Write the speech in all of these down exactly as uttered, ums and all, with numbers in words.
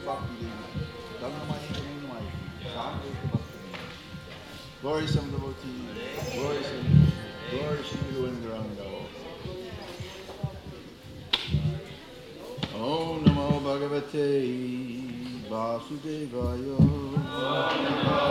Bhakti Devi. Dhanamani Dhanamai. Samveta Bhakti. Glory some devotees. Glory some. Glory Shri Guru and Gauranga. Om Namo Bhagavate Vasudevaya. Om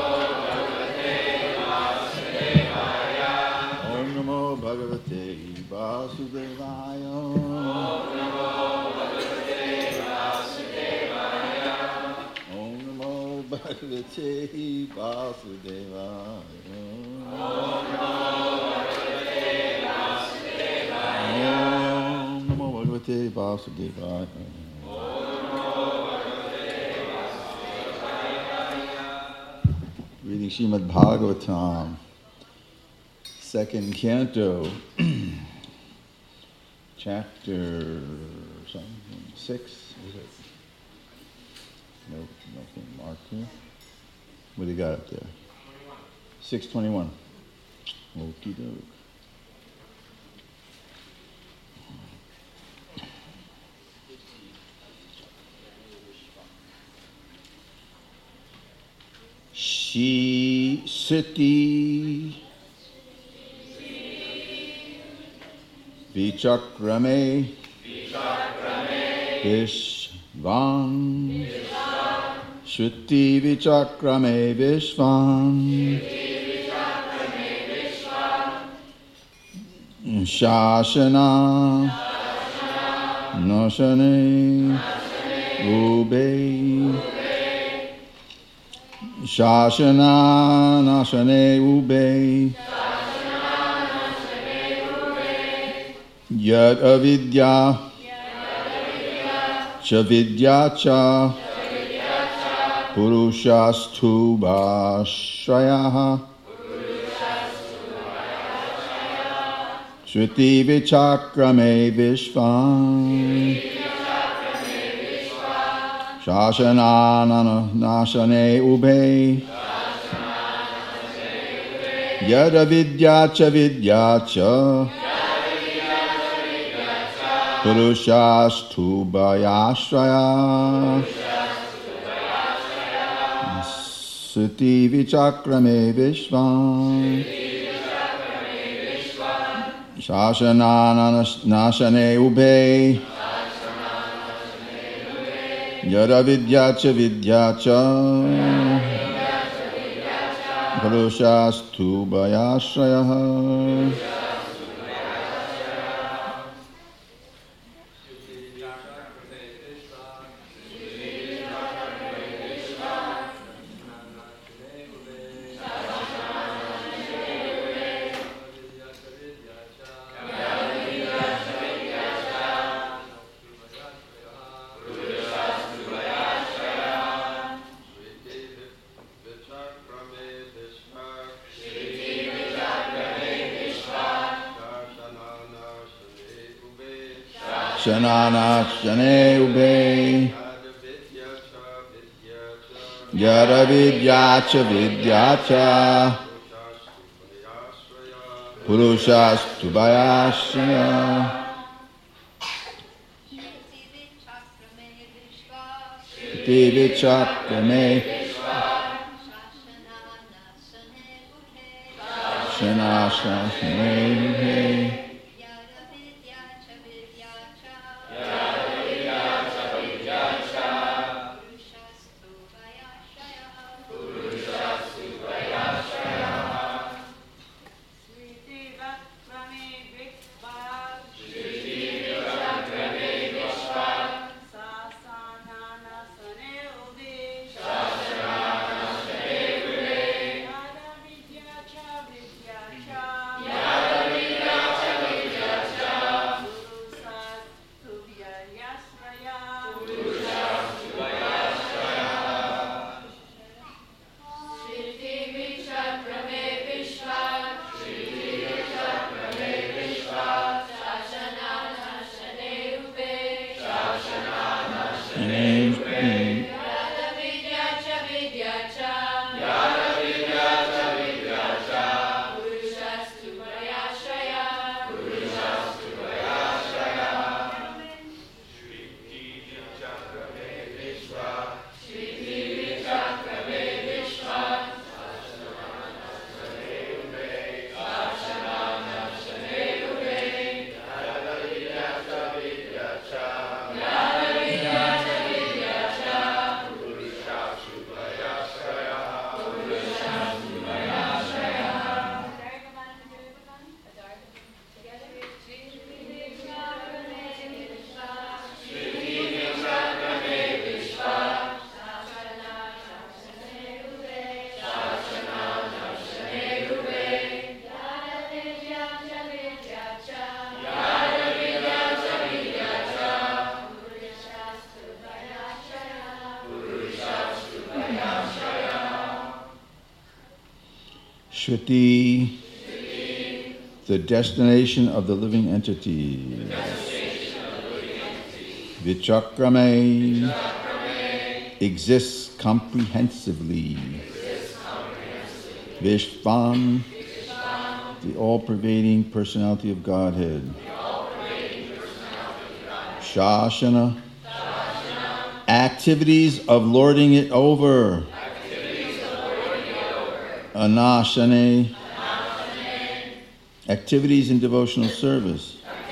Namo Bhagavate Vasudevaya. Om Namo Bhagavate Vasudevaya. Om Namo Bhagavate Vasudevaya. Om Namo Bhagavate Vasudevaya. Reading Srimad Bhagavatam, second canto, chapter something, six. Is it? No, nothing marked here. What do you got up there? six twenty-one. Okie doke. Shi Siti Vichakrame Vishvan Shruti Vichakrame Vishvan Shashana Nashane Ube Shashana Nashane Ube Yad Avidya Chavidya Cha Purushastu Bhashraya Shruti Vichakrame Vishvan Shashana Nashane Ube Yada Vidya Cha Vidya Cha Purushastu Bhayashraya Suti Vichakrame Vishvan Shashana Nashane Ube Yada Vidya Cha Vidya Cha Purushastu Bhayashraya Shanana Shane Ube Yada Vidya Cha Vidya Cha Purushastu Bhayashraya Shruti Vichakrame Shana Shane Ube Shruti, the destination of the living entity. Vichakrame, exists comprehensively. Vishvan, the all-pervading personality of Godhead. Shashana, activities of lording it over. Anashane, activities in devotional service.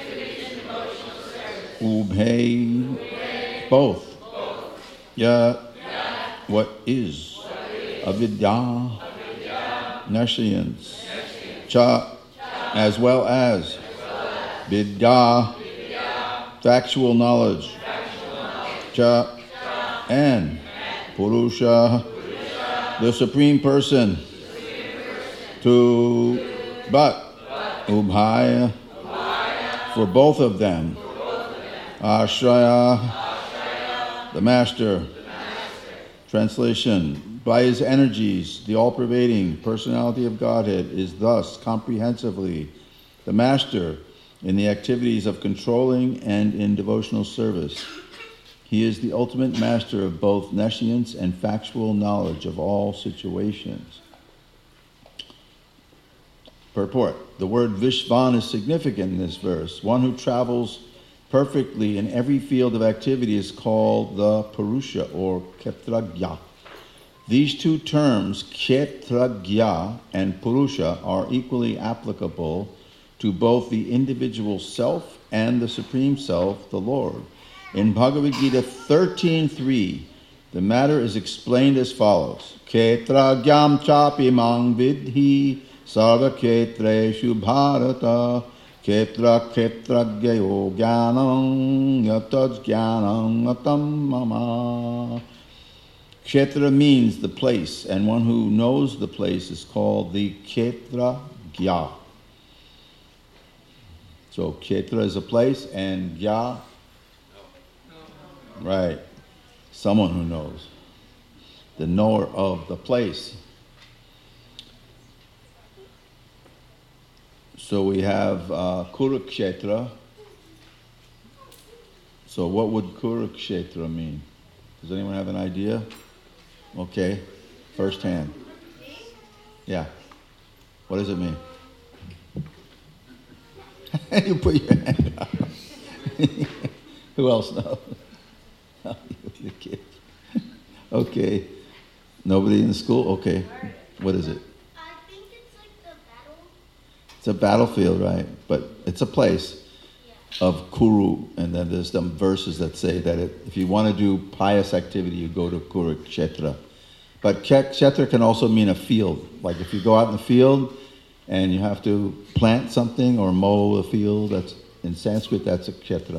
Ubhe, both. Ya, what is. Avidya, nescience. Cha, as well as. Vidya, factual knowledge. Cha, and. Purusha, the Supreme Person. To, but. Ubhaya, for both of them. Ashraya, the Master. Translation, by his energies, the all-pervading personality of Godhead is thus comprehensively the Master in the activities of controlling and in devotional service. He is the ultimate master of both nescience and factual knowledge of all situations. Purport. The word Vishvan is significant in this verse. One who travels perfectly in every field of activity is called the Purusha or Kshetrajna. These two terms, Kshetrajna and Purusha, are equally applicable to both the individual self and the Supreme Self, the Lord. In Bhagavad Gita thirteen three, the matter is explained as follows. Kshetrajnam chapi mang vidhi sarva kshetreshu bharata Kshetra kshetrajnayo jnanam yatad jnanam atam mama. Kshetra means the place, and one who knows the place is called the Kshetrajna. So Kshetra is a place, and Jna, right, someone who knows, the knower of the place. So we have uh, Kurukshetra. So what would Kurukshetra mean? Does anyone have an idea? Okay, first hand. Yeah. What does it mean? You put your hand up. Who else knows? The kids. Okay. Nobody in the school? Okay. What is it? I think it's like the battle. It's a battlefield, right? But it's a place Yeah. of Kuru, and then there's some verses that say that it, if you want to do pious activity, you go to Kurukshetra. But Kshetra can also mean a field. Like if you go out in the field and you have to plant something or mow a field, that's in Sanskrit, that's a Kshetra.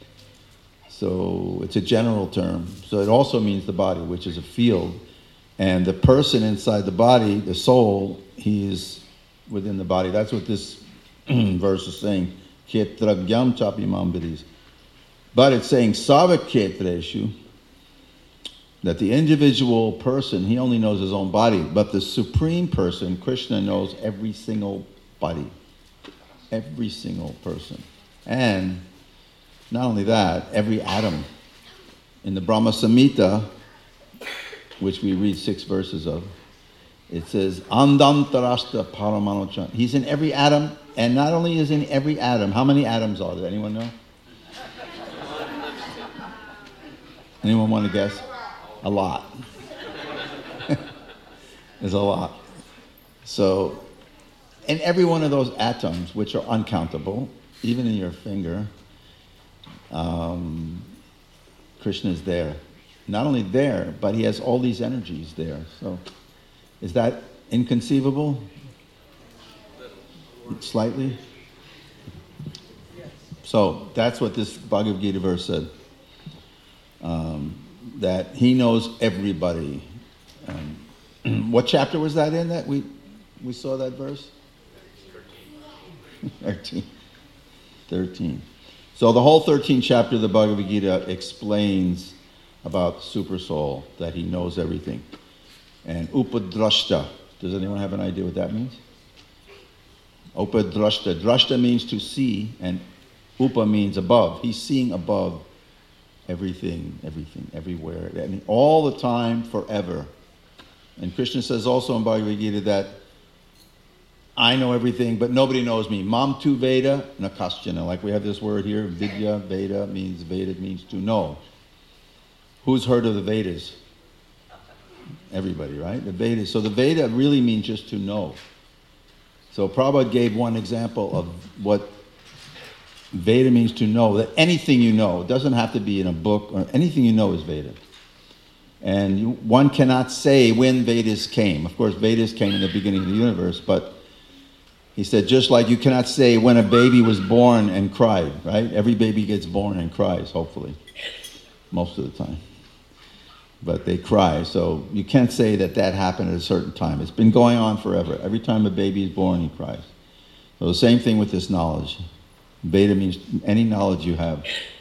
So it's a general term. So it also means the body, which is a field. And the person inside the body, the soul, he is within the body. That's what this verse is saying. Kshetrajnam chapi mam vidhi. But it's saying Sava Kshetreshu, that the individual person, he only knows his own body, but the Supreme Person, Krishna, knows every single body. Every single person. And not only that, every atom. In the Brahma Samhita, which we read six verses of, it says, Andantarashta Paramanocha. He's in every atom, and not only is in every atom, how many atoms are there? Anyone know? Anyone want to guess? A lot. There's a lot. So, in every one of those atoms, which are uncountable, even in your finger, um, Krishna is there. Not only there, but he has all these energies there. So, is that inconceivable? Slightly? So, that's what this Bhagavad Gita verse said. Um, that he knows everybody. Um, what chapter was that in that we we saw that verse? Thirteen. Thirteen. So the whole thirteenth chapter of the Bhagavad Gita explains about Super Soul, that he knows everything. And Upadrashta, Does anyone have an idea what that means? Upadrashta. Drashta means to see, and upa means above. He's seeing above everything, everything, everywhere, I mean, all the time, forever. And Krishna says also in Bhagavad Gita that I know everything, but nobody knows me. Mam tu Veda, nakaschana. Like we have this word here, Vidya, Veda means, Veda means to know. Who's heard of the Vedas? Everybody, right? The Vedas. So the Veda really means just to know. So Prabhupada gave one example of what Veda means to know, that anything you know, it doesn't have to be in a book, or anything you know is Veda. And you, one cannot say when Vedas came. Of course, Vedas came in the beginning of the universe, but he said just like you cannot say when a baby was born and cried, right? Every baby gets born and cries, hopefully, most of the time. But they cry, so you can't say that that happened at a certain time. It's been going on forever. Every time a baby is born, he cries. So the same thing with this knowledge. Veda means any knowledge you have.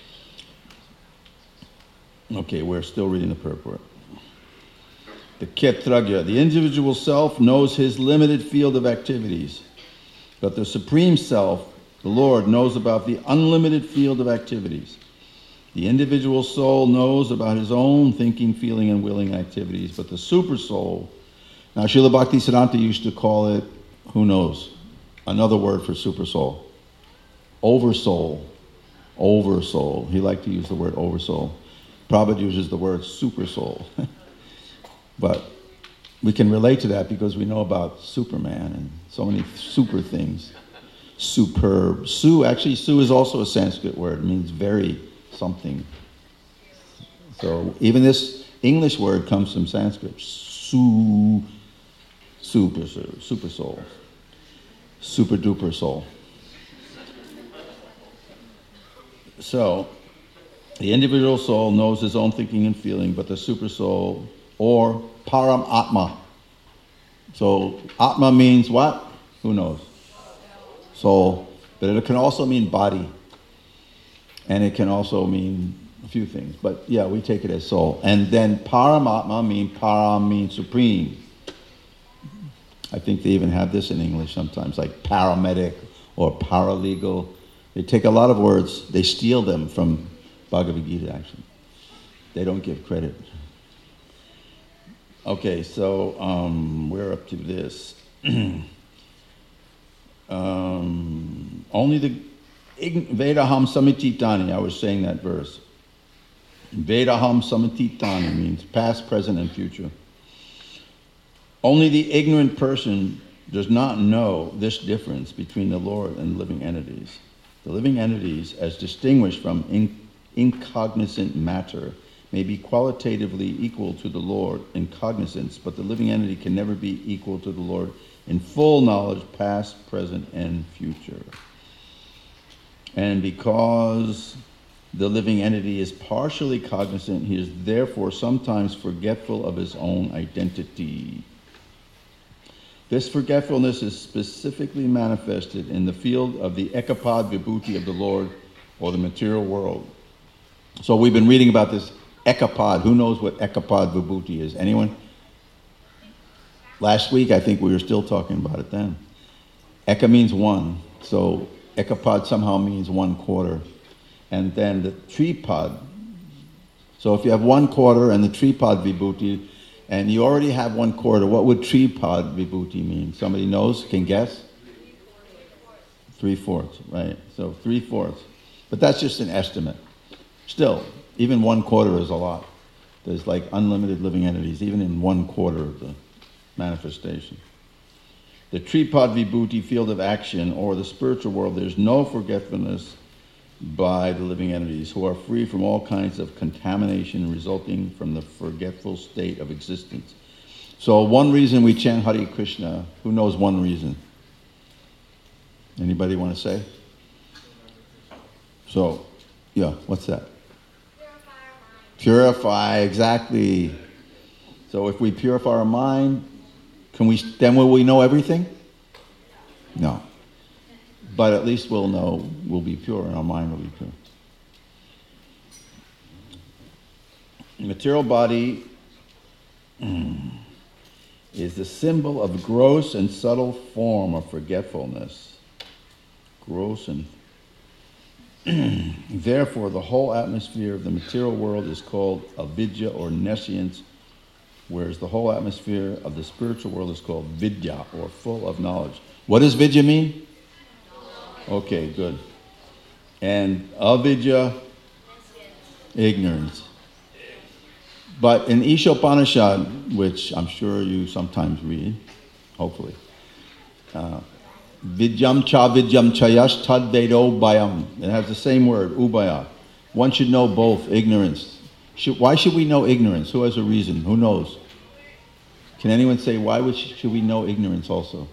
Okay, we're still reading the purport. The Kshetragya, the individual self knows his limited field of activities, but the Supreme Self, the Lord, knows about the unlimited field of activities. The individual soul knows about his own thinking, feeling, and willing activities, but the super soul, now Srila Bhaktisiddhanta used to call it, who knows, another word for super soul, oversoul, oversoul. He liked to use the word oversoul. Prabhupada uses the word super soul. But we can relate to that because we know about Superman and so many super things. Superb. Su, actually, Su is also a Sanskrit word. It means very something. So even this English word comes from Sanskrit. Su, super, super soul. Super duper soul. So, the individual soul knows his own thinking and feeling, but the super soul, or param atma. So, atma means what? Who knows? Soul. But it can also mean body. And it can also mean a few things. But yeah, we take it as soul. And then paramatma means, param means supreme. I think they even have this in English sometimes, like paramedic or paralegal. They take a lot of words, they steal them from Bhagavad Gita, actually. They don't give credit. Okay, so um, we're up to this. um, only the Vedaham Samititani, I was saying that verse. Vedaham Samititani means past, present, and future. Only the ignorant person does not know this difference between the Lord and living entities. The living entities, as distinguished from in, incognizant matter, may be qualitatively equal to the Lord in cognizance, but the living entity can never be equal to the Lord in full knowledge, past, present, and future. And because the living entity is partially cognizant, he is therefore sometimes forgetful of his own identity. This forgetfulness is specifically manifested in the field of the ekapad vibhuti of the Lord, or the material world. So we've been reading about this ekapad. Who knows what ekapad vibhuti is? Anyone? Last week, I think we were still talking about it then. Eka means one, so ekapad somehow means one quarter. And then the tripad. So if you have one quarter and the tripad vibhuti, and you already have one quarter, what would tripad vibhuti mean? Somebody knows? Can guess? Three-fourths, right. So three-fourths. But that's just an estimate. Still, even one quarter is a lot. There's like unlimited living entities, even in one quarter of the manifestation. The tripad vibhuti field of action, or the spiritual world, there's no forgetfulness by the living entities, who are free from all kinds of contamination resulting from the forgetful state of existence. So one reason we chant Hare Krishna, who knows one reason? Anybody want to say? So, yeah, what's that? Purify our mind. Purify, exactly. So if we purify our mind, can we, then will we know everything? No. But at least we'll know, we'll be pure, and our mind will be pure. The material body is the symbol of gross and subtle form of forgetfulness. Gross and therefore, the whole atmosphere of the material world is called avidya or nescience, whereas the whole atmosphere of the spiritual world is called vidya or full of knowledge. What does vidya mean? Okay, good. And avidya, ignorance. But in Ishopanishad, which I'm sure you sometimes read, hopefully, uh, Vidyam cha vidyam chayash tad vedo bayam. It has the same word, ubaya. One should know both, ignorance. Should, why should we know ignorance? Who has a reason? Who knows? Can anyone say, why would, should we know ignorance also?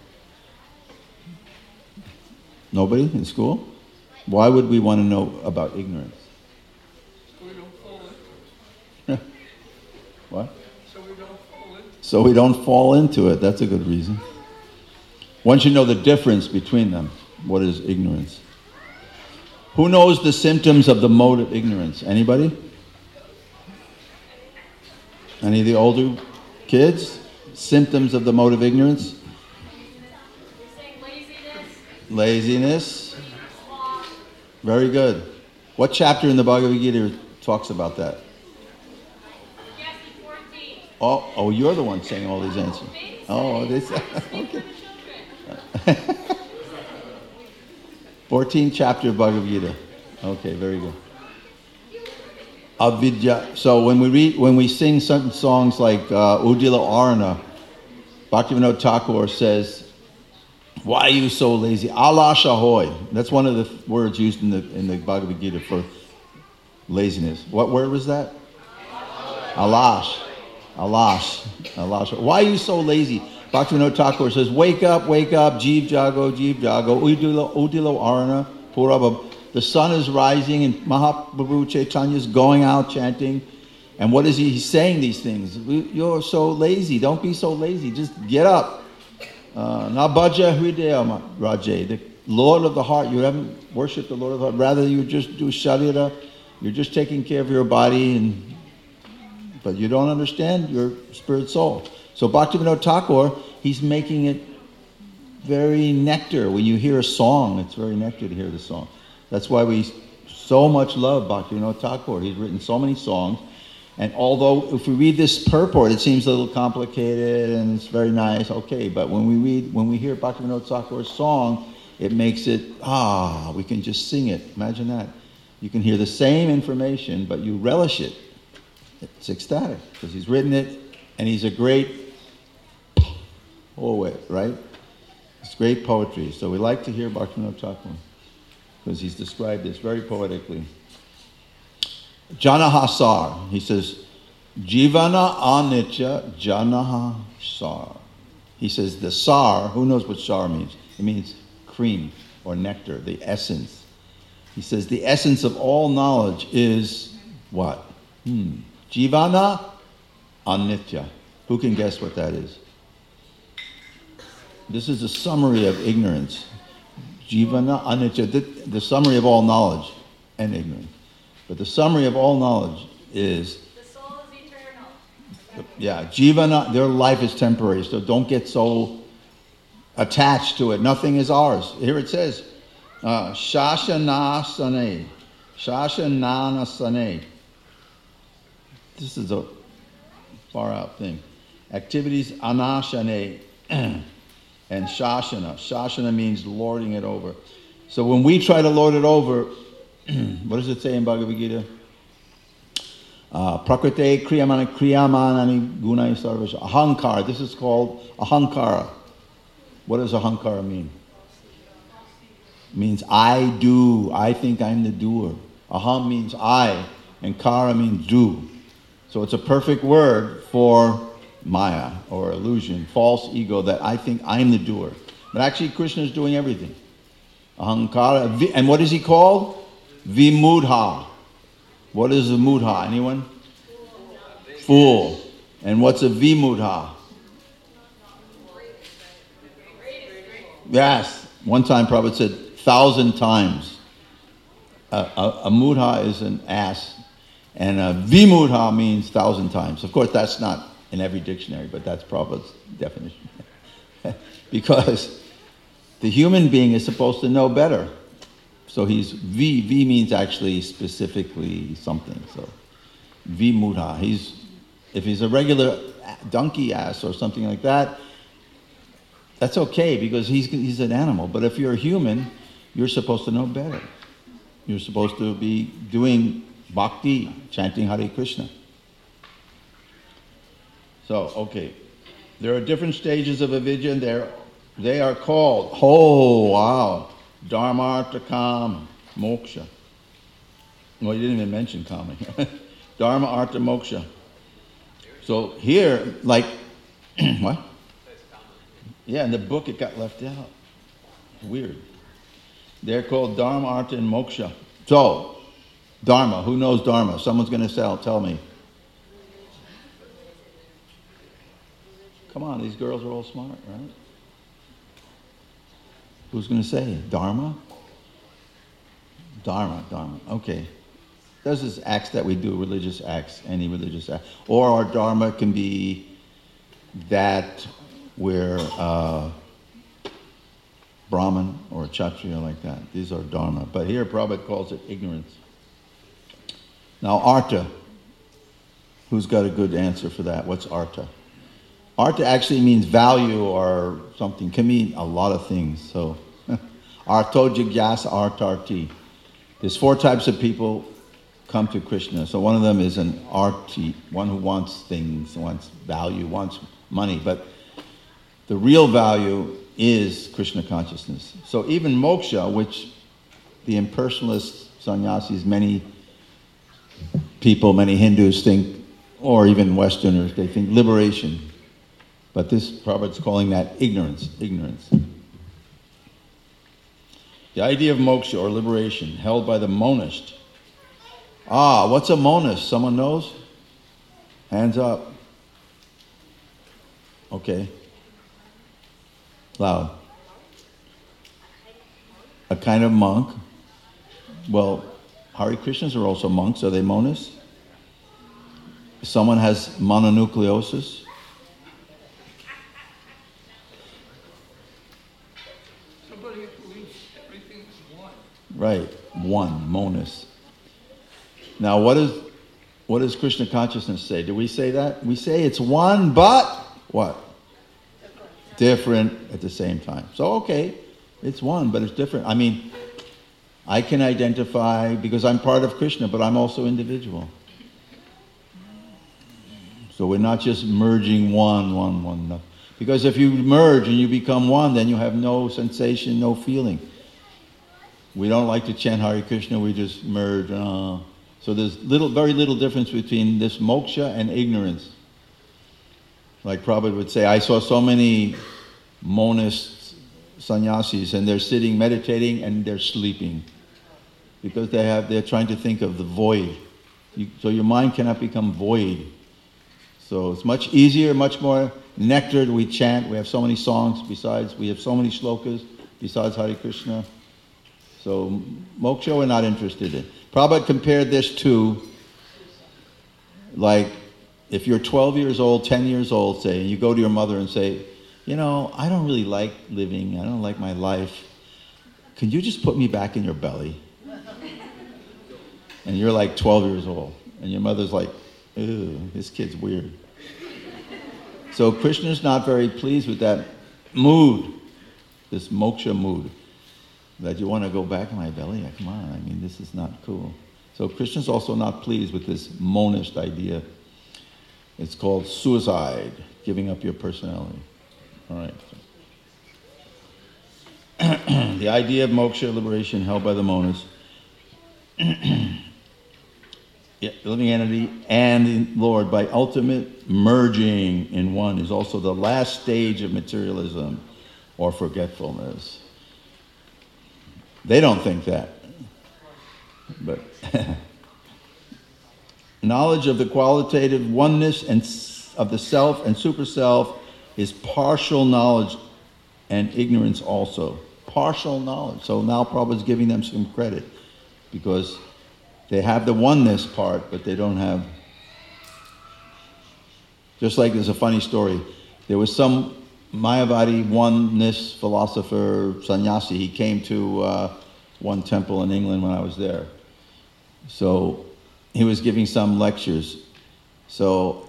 Nobody in school? Why would we want to know about ignorance? So we don't fall in. What? So we don't fall in. So we don't fall into it. That's a good reason. One should know the difference between them. What is ignorance? Who knows the symptoms of the mode of ignorance? Anybody? Any of the older kids? Symptoms of the mode of ignorance? Laziness. Laziness. Very good. What chapter in the Bhagavad Gita talks about that? Oh, oh, you're the one saying all these answers. Oh, this. Okay. fourteenth chapter of Bhagavad Gita. Okay, very good. Avidya. So when we read, when we sing certain songs like uh, Udila Arana, Bhaktivinoda Thakur says, "Why are you so lazy?" Alash ahoy. That's one of the words used in the in the Bhagavad Gita for laziness. What word was that? Alash. Alash. Alash. Why are you so lazy? Bhaktivinoda Thakur says, wake up, wake up, Jeev Jago, Jeev Jago, Udilo, Udilo Arana, Purabha. The sun is rising and Mahaprabhu Chaitanya is going out chanting. And what is he? He's saying these things. You're so lazy. Don't be so lazy. Just get up. Nabaja Hridaya Rajay, the Lord of the heart. You haven't worshipped the Lord of the heart. Rather, you just do sharira. You're just taking care of your body, and but you don't understand your spirit soul. So Bhaktivinoda Thakur, he's making it very nectar. When you hear a song, it's very nectar to hear the song. That's why we so much love Bhaktivinoda Thakur. He's written so many songs. And although if we read this purport, it seems a little complicated and it's very nice, okay. But when we read, when we hear Bhaktivinoda Thakur's song, it makes it, ah, we can just sing it. Imagine that. You can hear the same information, but you relish it. It's ecstatic because he's written it and he's a great poet, right? It's great poetry. So we like to hear Bhaktivinoda Thakur because he's described this very poetically. Janaha Sar, he says, Jivana Anitya Janaha Sar. He says the Sar, who knows what Sar means? It means cream or nectar, the essence. He says the essence of all knowledge is what? Hmm. Jivana Anitya. Who can guess what that is? This is a summary of ignorance. Jivana Anitya, the, the summary of all knowledge and ignorance. But the summary of all knowledge is... The soul is eternal. Yeah, Jivana, their life is temporary, so don't get so attached to it. Nothing is ours. Here it says, uh, Shashana Sane. Shashanana Sane. This is a far out thing. Activities Anashane and Shashana. Shashana means lording it over. So when we try to lord it over, what does it say in Bhagavad Gita? Uh, Prakrite kriyamana kriyamanani gunai sarvasha. Ahankara. This is called ahankara. What does ahankara mean? It means I do. I think I'm the doer. Aham means I, and kara means do. So it's a perfect word for Maya or illusion, false ego, that I think I'm the doer. But actually Krishna is doing everything. Ahankara. And what is he called? Vimudha. What is a mudha? Anyone? Fool. And what's a vimudha? Yes. One time Prabhupada said thousand times. A, a, a mudha is an ass. And a vimudha means thousand times. Of course, that's not in every dictionary, but that's Prabhupada's definition. Because the human being is supposed to know better. So he's V. V means actually specifically something. So Vimudha. He's if he's a regular donkey ass or something like that, that's okay because he's he's an animal. But if you're a human, you're supposed to know better. You're supposed to be doing bhakti, chanting Hare Krishna. So, okay. There are different stages of avidya, and they're, they are called, oh, wow, dharma, artha, kama, moksha. Well, you didn't even mention kama. Dharma, artha, moksha. So here, like, what? Yeah, in the book it got left out. Weird. They're called dharma, artha, and moksha. So, dharma, who knows dharma? Someone's going to tell, tell me. Come on, these girls are all smart, right? Who's going to say? Dharma? Dharma, dharma. Okay. Those is acts that we do, religious acts, any religious act. Or our dharma can be that we're uh, Brahmin or Kshatriya like that. These are dharma. But here Prabhupada calls it ignorance. Now artha. Who's got a good answer for that? What's artha? Artha actually means value or something. Can mean a lot of things. So, artho jigyasa artarti. There's four types of people come to Krishna. So one of them is an arti, one who wants things, wants value, wants money. But the real value is Krishna consciousness. So even moksha, which the impersonalist sannyasis, many people, many Hindus think, or even Westerners, they think liberation. But this Prabhupada's calling that ignorance, ignorance. The idea of moksha or liberation held by the monist. Ah, what's a monist? Someone knows? Hands up. Okay. Loud. A kind of monk. Well, Hare Krishnas are also monks. Are they monists? Someone has mononucleosis. Right, one, monist. Now, what is what does Krishna consciousness say? Do we say that? We say it's one, but what? Different, different at the same time. So, okay, it's one, but it's different. I mean, I can identify because I'm part of Krishna, but I'm also individual. So we're not just merging one, one, one. No. Because if you merge and you become one, then you have no sensation, no feeling. We don't like to chant Hare Krishna, we just merge. Uh, so there's little, very little difference between this moksha and ignorance. Like Prabhupada would say, I saw so many monist sannyasis and they're sitting meditating and they're sleeping. Because they have, they're trying to think of the void. You, so your mind cannot become void. So it's much easier, much more nectar we chant. We have so many songs besides, we have so many shlokas besides Hare Krishna. So moksha we're not interested in. Prabhupada compared this to, like, if you're twelve years old, ten years old, say, and you go to your mother and say, you know, I don't really like living, I don't like my life. Can you just put me back in your belly? And you're like twelve years old. And your mother's like, ew, this kid's weird. So Krishna's not very pleased with that mood, this moksha mood. That you want to go back in my belly? Yeah, come on, I mean, this is not cool. So Krishna's also not pleased with this monist idea. It's called suicide, giving up your personality. All right. The idea of moksha, liberation, held by the monist, yeah, living entity and the Lord by ultimate merging in one is also the last stage of materialism or forgetfulness. They don't think that. But knowledge of the qualitative oneness and of the self and super self is partial knowledge and ignorance also. Partial knowledge. So now Prabhupada's giving them some credit because they have the oneness part, but they don't have Just like there's a funny story. There was some Mayavadi oneness philosopher, sannyasi. He came to uh, one temple in England when I was there. So he was giving some lectures. So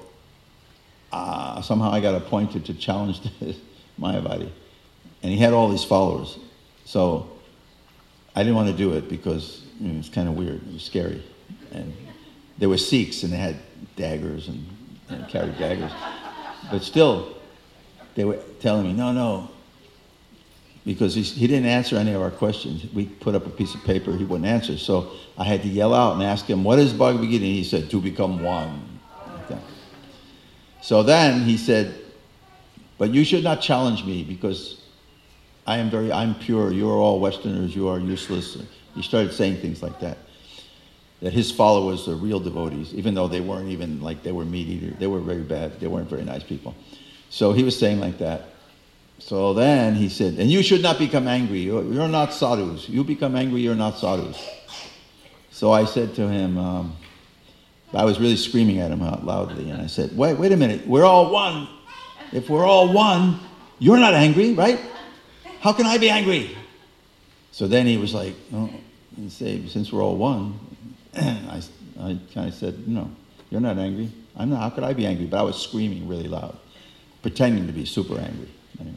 uh, somehow I got appointed to challenge Mayavadi. And he had all these followers. So I didn't want to do it because you know, it was kind of weird. It was scary. And there were Sikhs and they had daggers and, and carried daggers. But still, they were telling me, no, no, because he, he didn't answer any of our questions. We put up a piece of paper, he wouldn't answer. So I had to yell out and ask him, what is Bhagavad Gita? And he said, to become one. Like that. So then he said, but you should not challenge me because I am very, I'm pure. You are all Westerners. You are useless. He started saying things like that. That his followers are real devotees, even though they weren't even like they were meat eaters. They were very bad. They weren't very nice people. So he was saying like that. So then he said, and you should not become angry. You're, you're not sadhus. You become angry, you're not sadhus. So I said to him, um, I was really screaming at him out loudly, and I said, wait, wait a minute. We're all one. If we're all one, you're not angry, right? How can I be angry? So then he was like, oh, and say, since we're all one, I, I kind of said, no, you're not angry. I'm not. How could I be angry? But I was screaming really loud, pretending to be super angry. Anyway,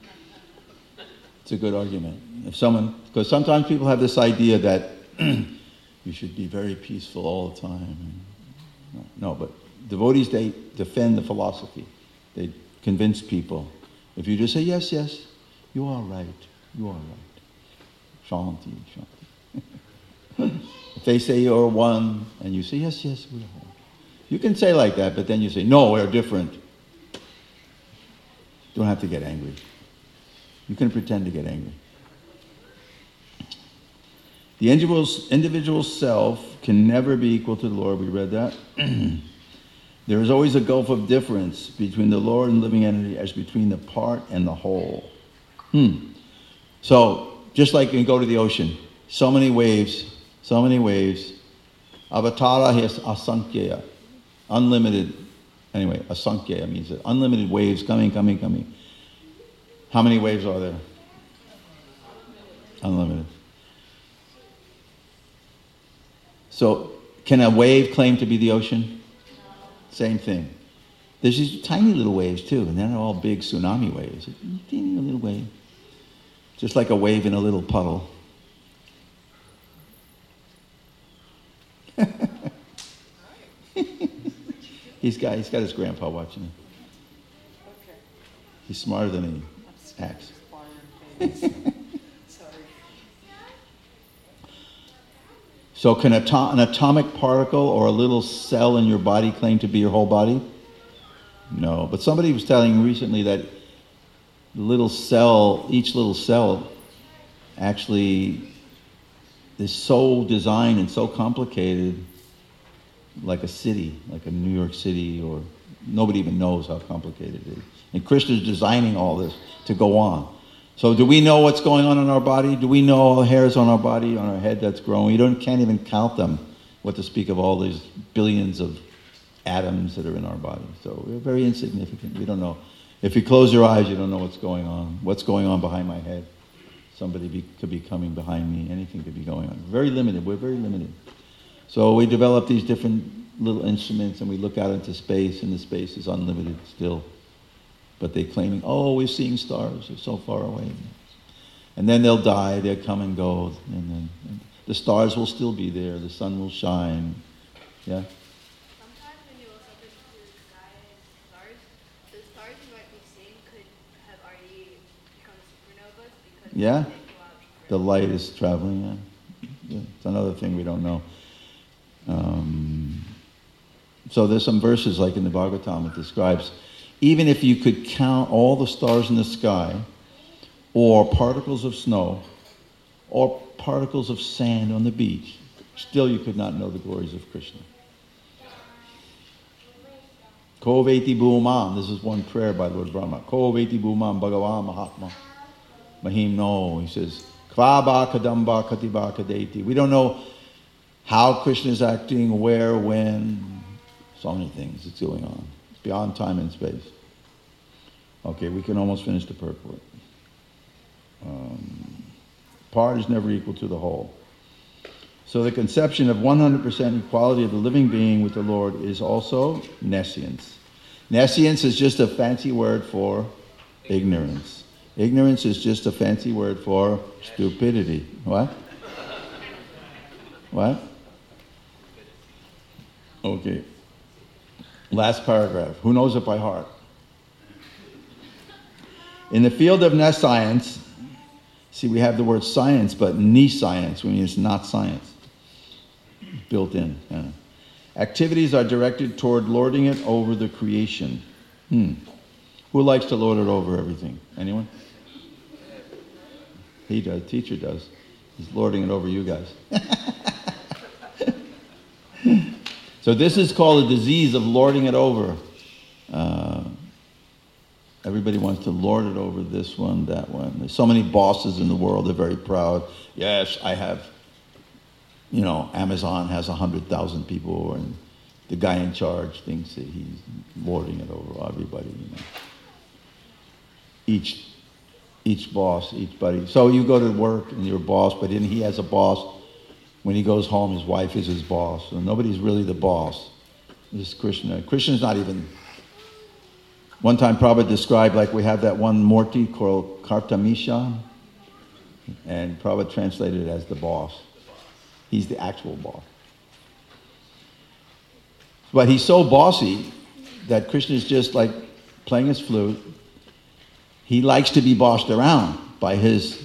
it's a good argument. If someone, because sometimes people have this idea that you should be very peaceful all the time. No, no, but devotees, they defend the philosophy. They convince people. If you just say, yes, yes, you are right. You are right. Shanti, shanti. If they say you're one, and you say, yes, yes, we are one. You can say like that, but then you say, no, we're different. You don't have to get angry. You can pretend to get angry. The individual's, individual self can never be equal to the Lord. We read that. There is always a gulf of difference between the Lord and living entity as between the part and the whole. Hmm. So, just like you go to the ocean, so many waves, so many waves. Avatara has asankhya, unlimited. Anyway, asankhya means that unlimited waves coming, coming, coming. How many waves are there? Unlimited. So, can a wave claim to be the ocean? Same thing. There's these tiny little waves too, and they're all big tsunami waves. A teeny little wave. Just like a wave in a little puddle. he's got he's got his grandpa watching him. Okay. He's smarter than he acts. Sorry. So can a to- an atomic particle or a little cell in your body claim to be your whole body? No. But somebody was telling me recently that the little cell, each little cell actually is so designed and so complicated, like a city, like a New York City, or nobody even knows how complicated it is. And Krishna's designing all this to go on. So do we know what's going on in our body? Do we know all the hairs on our body, on our head that's growing? You don't, can't even count them, what to speak of all these billions of atoms that are in our body. So we're very insignificant. We don't know. If you close your eyes, you don't know what's going on. What's going on behind my head? Somebody be, could be coming behind me. Anything could be going on. Very limited. We're very limited. So we develop these different little instruments and we look out into space, and the space is unlimited still. But they're claiming, oh, we're seeing stars. They're so far away. And then they'll die. They'll come and go. And then and the stars will still be there. The sun will shine. Yeah? Sometimes when you look up into the sky and stars, the stars you might be seeing could have already become supernovas because Yeah? they go out The light is traveling. Yeah. Yeah. It's another thing we don't know. Um, so there's some verses like in the Bhagavatam that describes, even if you could count all the stars in the sky, or particles of snow, or particles of sand on the beach, still you could not know the glories of Krishna. Ko veti bhumam. This is one prayer by Lord Brahma. Ko veti bhumam bhagavan mahatma mahim no. He says, Kvaba kadamba katiba kadeti. We don't know how Krishna is acting, where, when. So many things that's going on. beyond time and space. Okay, we can almost finish the purport. Um, part is never equal to the whole. So the conception of one hundred percent equality of the living being with the Lord is also nescience. Nescience is just a fancy word for ignorance. Ignorance is just a fancy word for stupidity. What? What? Okay. Last paragraph. Who knows it by heart? In the field of nescience, see, we have the word science, but nescience, which means not science. Built in. Yeah. Activities are directed toward lording it over the creation. Hmm. Who likes to lord it over everything? Anyone? He does. Teacher does. He's lording it over you guys. So this is called a disease of lording it over. Uh, everybody wants to lord it over this one, that one. There's so many bosses in the world. They're very proud. Yes, I have, you know, Amazon has one hundred thousand people, and the guy in charge thinks that he's lording it over everybody, you know. Each, each boss, each buddy. So you go to work and you're a boss, but then he has a boss. When he goes home, his wife is his boss. So nobody's really the boss. This is Krishna. Krishna's not even... One time Prabhupada described, like we have that one Morti called Kartamisha, and Prabhupada translated it as the boss. He's the actual boss. But he's so bossy that Krishna is just like playing his flute. He likes to be bossed around by his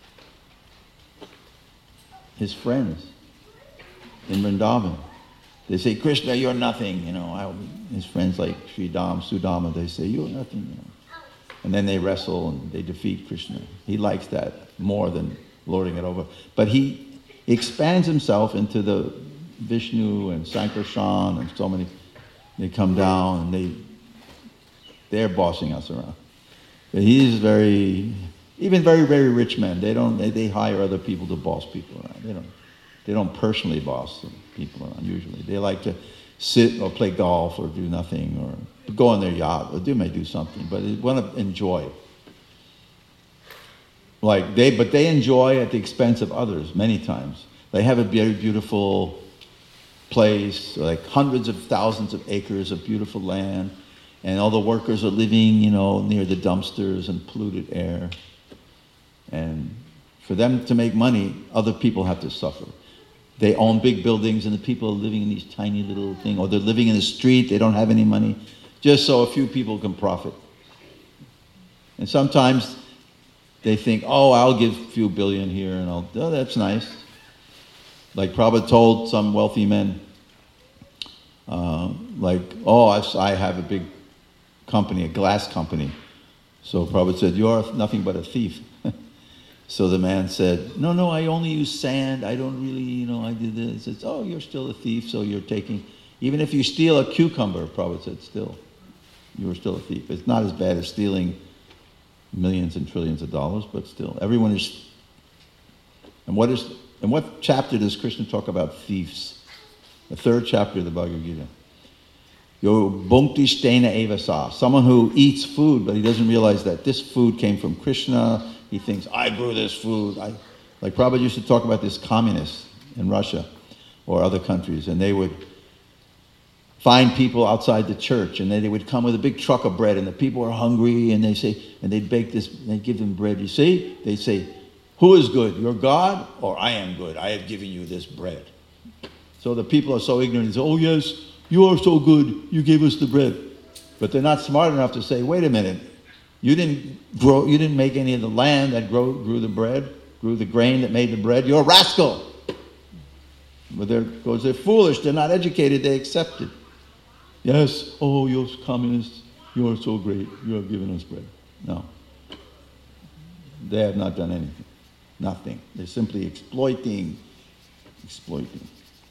his friends in Vrindavan. They say, Krishna, you're nothing, you know. I, his friends like Sri Dam, Sudama, they say, you're nothing, you know. And then they wrestle and they defeat Krishna. He likes that more than lording it over. But he expands himself into the Vishnu and Sankarshan and so many. They come down and they, they're bossing us around. But he's very, even very, very rich men, they don't, they, they hire other people to boss people around. They don't, they don't personally boss people around usually. They like to sit or play golf or do nothing or go on their yacht, or they may do something, but they want to enjoy. Like they, but they enjoy at the expense of others many times. They have a very beautiful place, like hundreds of thousands of acres of beautiful land, and all the workers are living, you know, near the dumpsters and polluted air. And for them to make money, other people have to suffer. They own big buildings, and the people are living in these tiny little things, or they're living in the street, they don't have any money, just so a few people can profit. And sometimes they think, oh, I'll give a few billion here, and I'll, oh, that's nice. Like Prabhupada told some wealthy men, uh, like, oh, I, I have a big company, a glass company. So Prabhupada said, you're nothing but a thief. So the man said, no, no, I only use sand. I don't really, you know, I did this. He says, oh, you're still a thief, so you're taking, even if you steal a cucumber, Prabhupada said, still, you were still a thief. It's not as bad as stealing millions and trillions of dollars, but still, everyone is, and what is, and what chapter does Krishna talk about thieves? The third chapter of the Bhagavad Gita. Yo bhunkti stena evasa, someone who eats food, but he doesn't realize that this food came from Krishna. He thinks, I grew this food. I, like Prabhupada used to talk about this communists in Russia or other countries, and they would find people outside the church, and they, they would come with a big truck of bread, and the people are hungry, and they say, and they'd bake this, and they'd give them bread. You see? They'd say, who is good, your God or I am good? I have given you this bread. So the people are so ignorant, they say, oh yes, you are so good, you gave us the bread. But they're not smart enough to say, wait a minute, you didn't grow, you didn't make any of the land that grow, grew the bread, grew the grain that made the bread. You're a rascal. But they're, because they're foolish, they're not educated, they accept it. Yes, oh, you communists, you are so great, you have given us bread. No. They have not done anything. Nothing. They're simply exploiting, exploiting.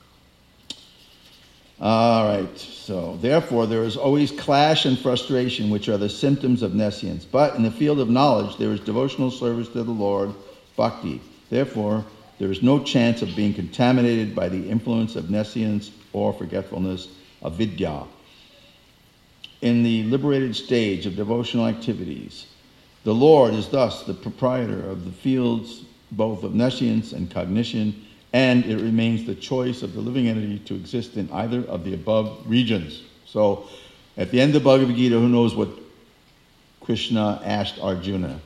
All right, so therefore there is always clash and frustration, which are the symptoms of nescience. But in the field of knowledge, there is devotional service to the Lord, bhakti. Therefore, there is no chance of being contaminated by the influence of nescience or forgetfulness, avidya. in the liberated stage of devotional activities. The Lord is thus the proprietor of the fields both of nescience and cognition, and it remains the choice of the living entity to exist in either of the above regions. So, at the end of Bhagavad Gita, who knows what Krishna asked Arjuna?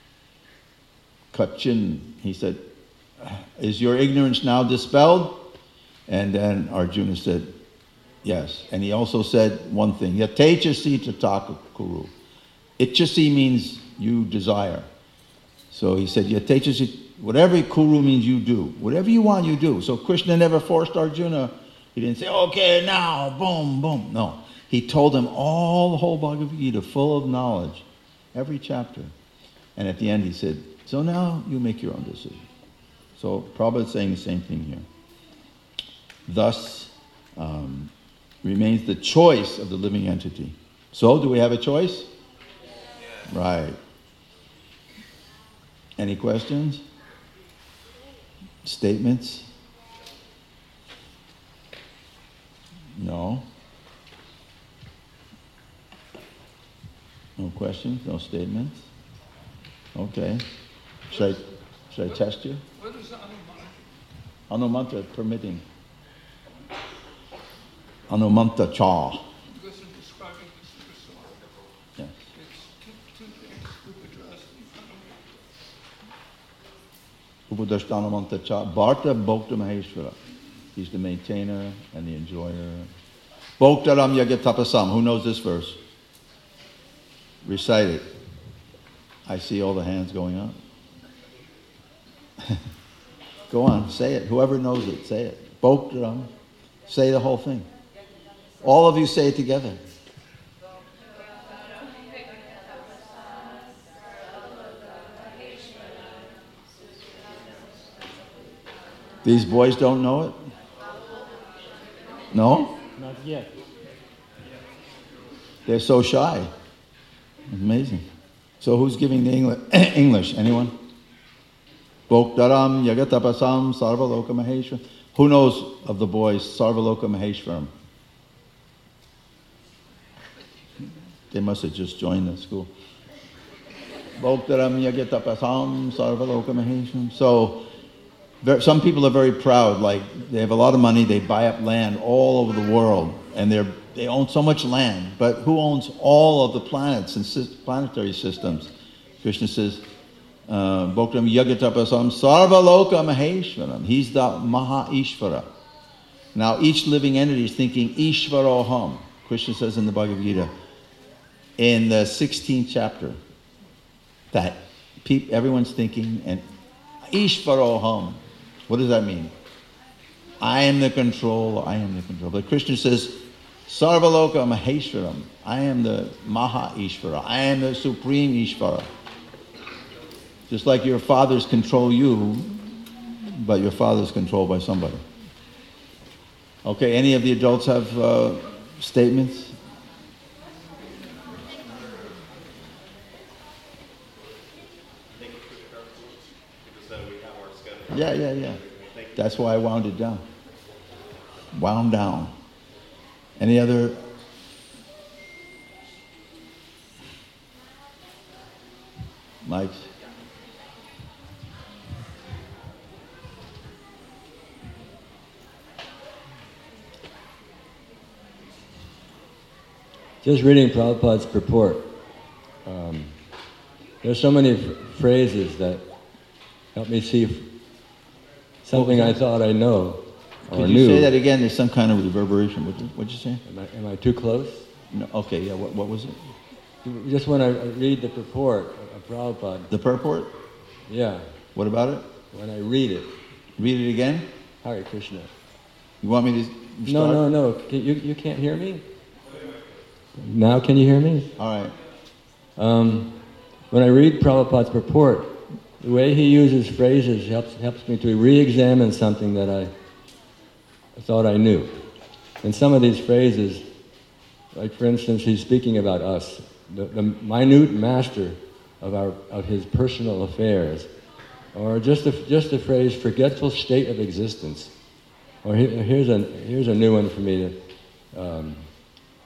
Kachin, he said, is your ignorance now dispelled? And then Arjuna said, yes. And he also said one thing, Yatechasi tataka kuru. Ichasi means you desire. So he said, Yatechasi, whatever kuru means you do. Whatever you want, you do. So Krishna never forced Arjuna. He didn't say, okay, now, boom, boom. No. He told him all the whole Bhagavad Gita, full of knowledge, every chapter. And at the end he said, so now you make your own decision. So Prabhupada is saying the same thing here. Thus um, remains the choice of the living entity. So do we have a choice? Yeah. Right. Any questions? Statements? No? No questions? No statements? Okay. Should I, should I test you? What is Anumanta? Anumanta permitting. Anumanta cha. Because in describing this Krishna, Yes. it's two, two things, Upadashta Upadrasa and Anumanta. Anumanta cha. Bharta Bhokta Maheshwara. He's the maintainer and the enjoyer. Bhoktaram Yagatapasam. Who knows this verse? Recite it. I see all the hands going up. Go on, say it. Whoever knows it, say it. Bhoktaram. Say the whole thing. All of you say it together. These boys don't know it? No? Not yet. They're so shy. Amazing. So who's giving the Engli- English? Anyone? Bhoktaram Yagatapasam Sarvaloka Maheshwaram. Who knows of the boys Sarvaloka Maheshwaram? They must have just joined the school. Bhoktaram Yagatapasam Sarvaloka Maheshwaram. So there, some people are very proud, like they have a lot of money, they buy up land all over the world, and they're they own so much land, but who owns all of the planets and sy- planetary systems? Krishna says, uh, Bhoktam Yagatapasam Sarvaloka Maheshwaram. He's the Maha Ishvara. Now each living entity is thinking Ishvaroham. Krishna says in the Bhagavad Gita, in the sixteenth chapter, that pe- everyone's thinking, and Ishvaroham. What does that mean? I am the controller, I am the controller. But Krishna says, Sarvaloka Maheshwaram. I am the Maha Ishvara. I am the Supreme Ishvara. Just like your fathers control you, but your father's controlled by somebody. Okay, any of the adults have uh, statements? Yeah, yeah, yeah. That's why I wound it down. Wound down. Any other? Mics? Just reading Prabhupada's purport. Um, there's so many f- phrases that help me see f- something I thought I know or Could knew. you say that again? There's some kind of reverberation. What'd you, what'd you say? Am I, am I too close? No, okay, yeah, what, what was it? Just when I I read the purport of Prabhupada, The purport? yeah, What about it? when I read it, Read it again? Hare Krishna. You want me to start? No, no, no. Can, you, you can't hear me? Now can you hear me? All right. Um, when I read Prabhupada's purport, the way he uses phrases helps helps me to re-examine something that I thought I knew. And some of these phrases, like for instance, he's speaking about us, the, the minute master of our of his personal affairs, or just a, just the phrase "forgetful state of existence." Or here, here's a here's a new one for me to. Um,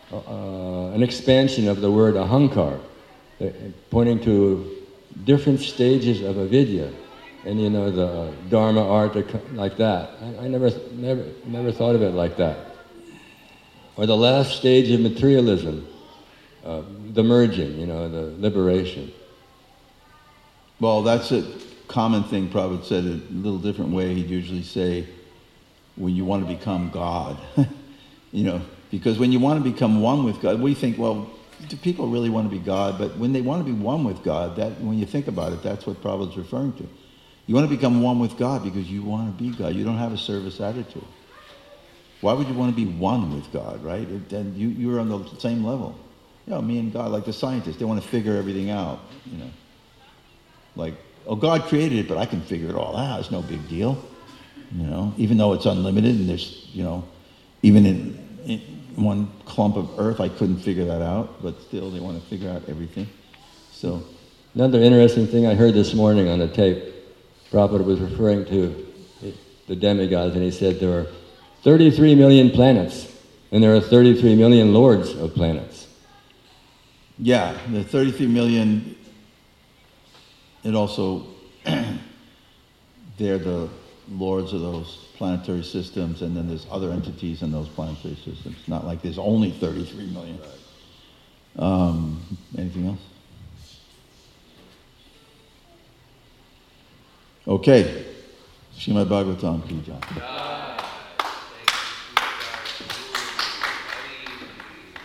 uh, an expansion of the word ahankar, uh, pointing to different stages of avidya, and you know the dharma, artha, like that. I, I never, never, never thought of it like that. Or the last stage of materialism, uh, the merging, you know, the liberation. Well, that's a common thing. Prabhupada said it a little different way. He'd usually say, when you want to become God, you know, because when you want to become one with God, we think, well, do people really want to be God? But when they want to be one with God, that when you think about it, that's what Prabhupada's referring to. You want to become one with God because you want to be God. You don't have a service attitude. Why would you want to be one with God, right? Then you, you're on the same level. You know, me and God, like the scientists, they want to figure everything out, you know. Like, oh, God created it, but I can figure it all out. It's no big deal, you know. Even though it's unlimited and there's, you know, even in, in one clump of earth, I couldn't figure that out, but still they want to figure out everything. So, another interesting thing I heard this morning on the tape, Prabhupada was referring to the demigods, and he said there are thirty-three million planets, and there are thirty-three million lords of planets. Yeah, the thirty-three million, it also, they're the lords of those planetary systems, and then there's other entities in those planetary systems. It's not like there's only thirty-three million. Um, anything else? Okay. Srimad Bhagavatam, Ki Jai.